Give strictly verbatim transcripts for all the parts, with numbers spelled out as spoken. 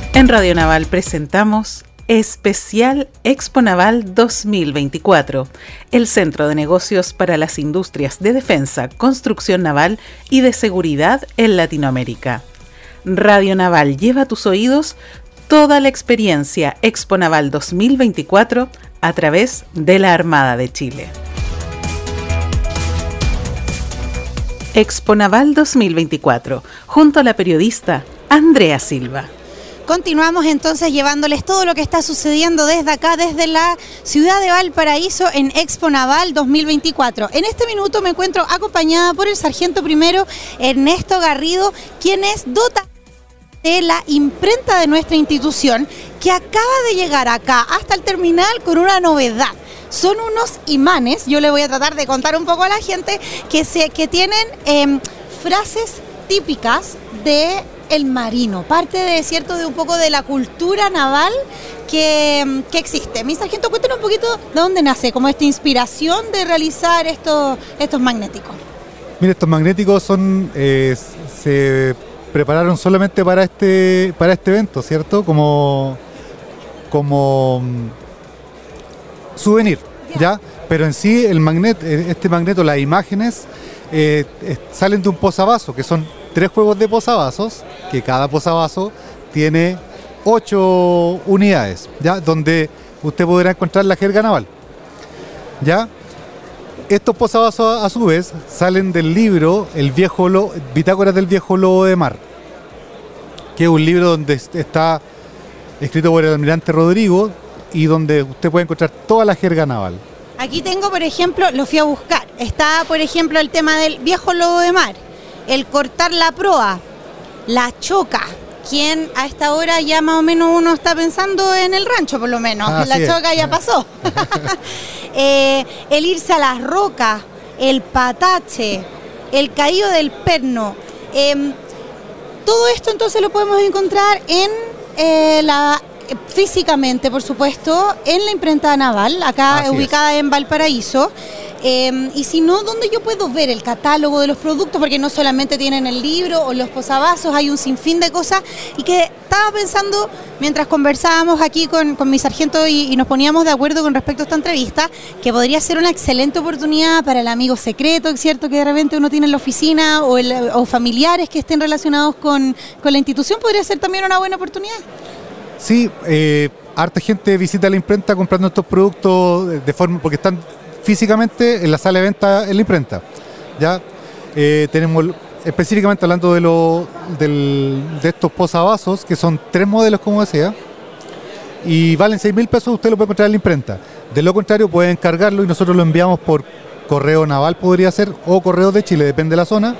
En Radio Naval presentamos Especial Expo Naval dos mil veinticuatro, el centro de negocios para las industrias de defensa, construcción naval y de seguridad en Latinoamérica. Radio Naval lleva a tus oídos toda la experiencia Expo Naval dos mil veinticuatro a través de la Armada de Chile. Expo Naval dos mil veinticuatro, junto a la periodista Andrea Silva. Continuamos entonces llevándoles todo lo que está sucediendo desde acá, desde la ciudad de Valparaíso en Expo Naval dos mil veinticuatro. En este minuto me encuentro acompañada por el sargento primero Ernesto Garrido, quien es dota de la imprenta de nuestra institución, que acaba de llegar acá hasta el terminal con una novedad. Son unos imanes, yo le voy a tratar de contar un poco a la gente, que, se, que tienen eh, frases típicas de el marino, parte de cierto de un poco de la cultura naval que, que existe. Mi sargento, cuéntanos un poquito de dónde nace como esta inspiración de realizar estos, estos magnéticos. Mira, estos magnéticos son eh, se prepararon solamente para este para este evento, ¿cierto? Como como um, souvenir, ¿ya? ¿ya? Pero en sí el magnet, este magneto, las imágenes eh, salen de un posavasos, que son tres juegos de posavasos, que cada posavasos tiene ocho unidades, ¿ya? Donde usted podrá encontrar la jerga naval, ¿ya? Estos posavasos a su vez salen del libro El viejo Lobo, Bitácoras del viejo lobo de mar, que es un libro donde está escrito por el almirante Rodrigo y donde usted puede encontrar toda la jerga naval. Aquí tengo, por ejemplo, lo fui a buscar, está por ejemplo el tema del viejo lobo de mar, el cortar la proa, la choca, quien a esta hora ya más o menos uno está pensando en el rancho, por lo menos, ah, la choca es. Ya pasó. eh, el irse a las rocas, el patache, el caído del perno. Eh, todo esto entonces lo podemos encontrar en eh, la físicamente, por supuesto, en la imprenta naval, acá Así ubicada es. en Valparaíso. Eh, y si no, ¿dónde yo puedo ver el catálogo de los productos? Porque no solamente tienen el libro o los posavasos, hay un sinfín de cosas. Y que estaba pensando, mientras conversábamos aquí con, con mi sargento y, y nos poníamos de acuerdo con respecto a esta entrevista, que podría ser una excelente oportunidad para el amigo secreto, ¿cierto? Que de repente uno tiene en la oficina o, el, o familiares que estén relacionados con, con la institución, podría ser también una buena oportunidad. Sí, eh, harta gente visita la imprenta comprando estos productos de forma, porque están físicamente en la sala de venta en la imprenta. Ya eh, tenemos específicamente hablando de, lo, del, de estos posavasos, que son tres modelos, como decía, y valen seis mil pesos, usted lo puede encontrar en la imprenta. De lo contrario, puede encargarlo y nosotros lo enviamos por correo naval, podría ser, o correo de Chile, depende de la zona.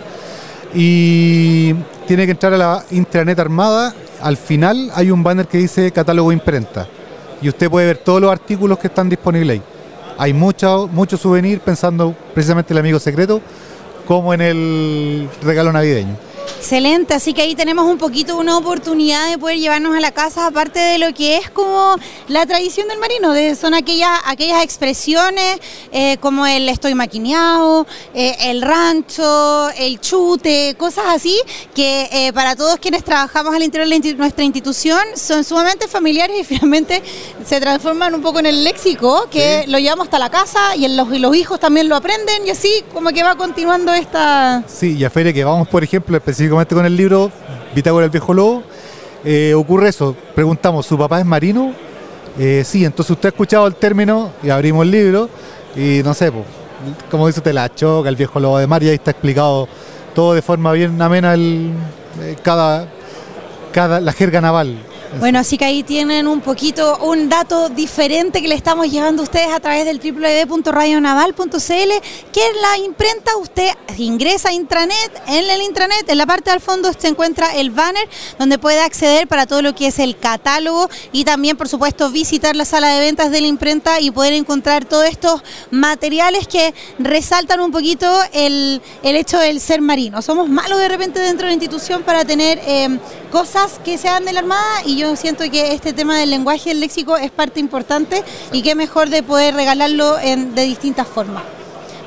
Y tiene que entrar a la intranet armada. Al final hay un banner que dice catálogo imprenta y usted puede ver todos los artículos que están disponibles ahí. Hay mucho, mucho souvenir, pensando precisamente en el amigo secreto, como en el regalo navideño. Excelente, así que ahí tenemos un poquito una oportunidad de poder llevarnos a la casa, aparte de lo que es como la tradición del marino, de, son aquellas, aquellas expresiones eh, como el estoy maquineado, eh, el rancho, el chute, cosas así que eh, para todos quienes trabajamos al interior de nuestra institución son sumamente familiares y finalmente se transforman un poco en el léxico que sí. Lo llevamos hasta la casa y, en los, y los hijos también lo aprenden y así como que va continuando esta... Sí, y a feria que vamos, por ejemplo, específicamente con el libro Bitácora del viejo lobo, eh, ocurre eso. Preguntamos, ¿su papá es marino? Eh, sí, entonces usted ha escuchado el término y abrimos el libro y no sé, pues, como dice usted, la choca, el viejo lobo de mar, y ahí está explicado todo de forma bien amena el, eh, cada, cada, la jerga naval. Bueno, así que ahí tienen un poquito, un dato diferente que le estamos llevando a ustedes a través del doble u doble u doble u punto radio naval punto c l, que es la imprenta. Usted ingresa a intranet, en el intranet, en la parte del fondo se encuentra el banner donde puede acceder para todo lo que es el catálogo y también, por supuesto, visitar la sala de ventas de la imprenta y poder encontrar todos estos materiales que resaltan un poquito el, el hecho del ser marino. Somos malos de repente dentro de la institución para tener eh, cosas que sean de la Armada y yo siento que este tema del lenguaje, el léxico, es parte importante y qué mejor de poder regalarlo en, de distintas formas.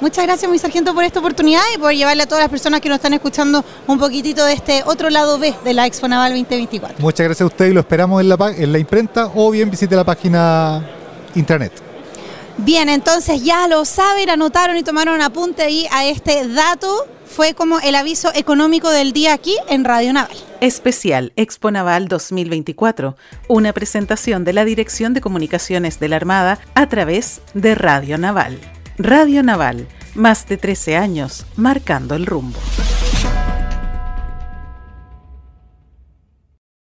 Muchas gracias, mi sargento, por esta oportunidad y por llevarle a todas las personas que nos están escuchando un poquitito de este otro lado B de la Expo Naval veinte veinticuatro. Muchas gracias a usted y lo esperamos en la, en la imprenta o bien visite la página internet. Bien, entonces ya lo saben, anotaron y tomaron apunte ahí a este dato. Fue como el aviso económico del día aquí en Radio Naval. Especial Expo Naval dos mil veinticuatro, una presentación de la Dirección de Comunicaciones de la Armada a través de Radio Naval. Radio Naval, más de trece años, marcando el rumbo.